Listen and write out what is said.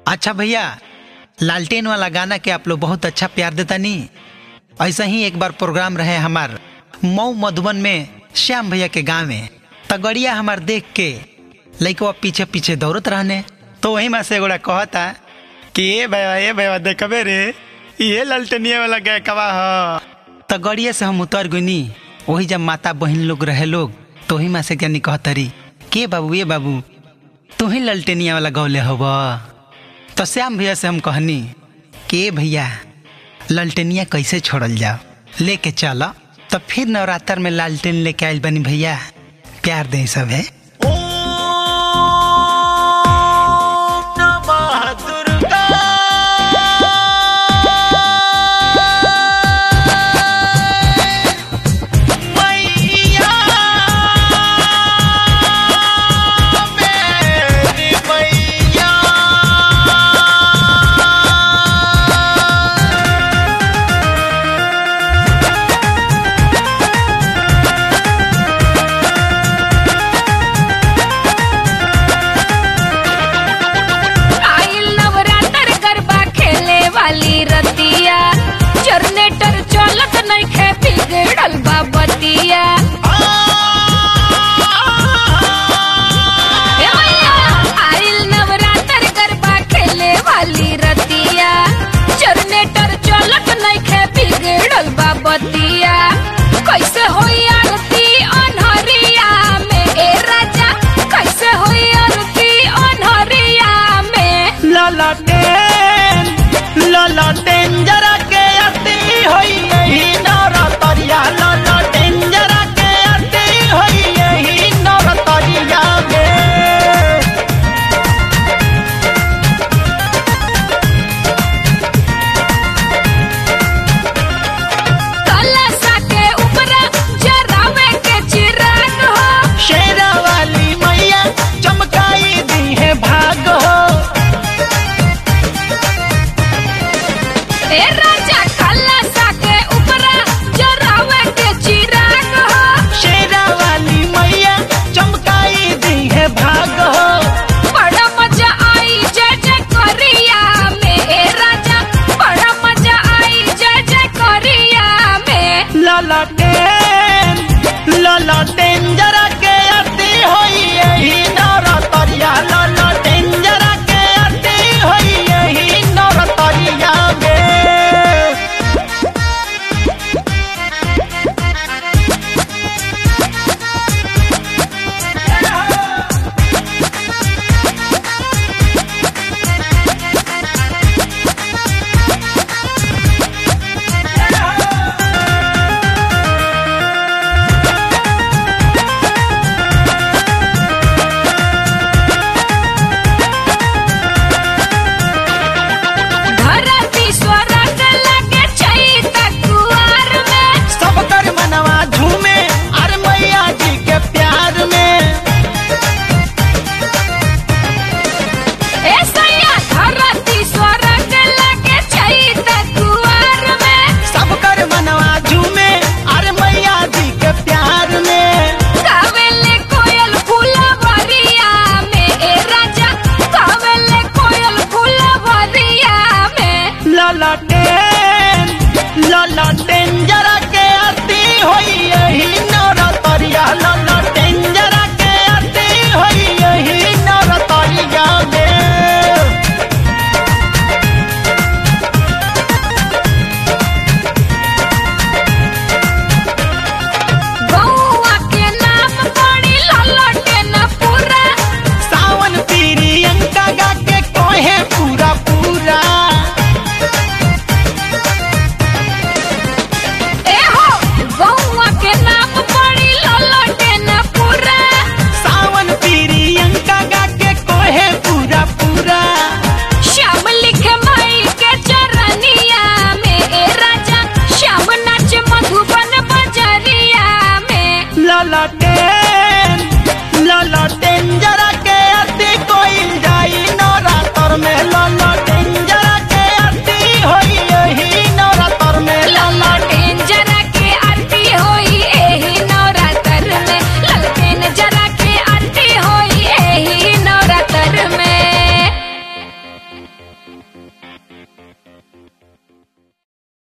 अच्छा भैया, लालटेन वाला गाना के आप लोग बहुत अच्छा प्यार देता नहीं। ऐसा ही एक बार प्रोग्राम रहे हमार मऊ मधुबन में श्याम भैया के गांव में, तगड़िया हमार देख के लइकवा पीछे पीछे दौड़त रहने, तो वही में से एगोड़ा कहता कि ए भैया देखबे रे, ये लालटेनिया वाला गायकवा ह। तगड़िया से हम उतर गईनी। वही जब माता बहन लोग रहे लोग, तो वही में से ज्ञानी कहतरी के बाबू ये बाबू तू ही लालटेनिया वाला गौले हवा। तो श्याम भैया से हम कहनी कि भैया लालटेनिया कैसे छोड़ल जाओ, लेके चलो। तो फिर नवरात्र में लालटेन लेके आयल बनी भैया, प्यार दे सब है। कैसे होई आरती अनहरिया में, ए राजा कैसे होई आरती अनहरिया में। लालटेन जरा के आरती होई यही नवरात्रिया, लालटेन जरा के आरती होई यही नवरात्रिया में। ए राजा कलसा के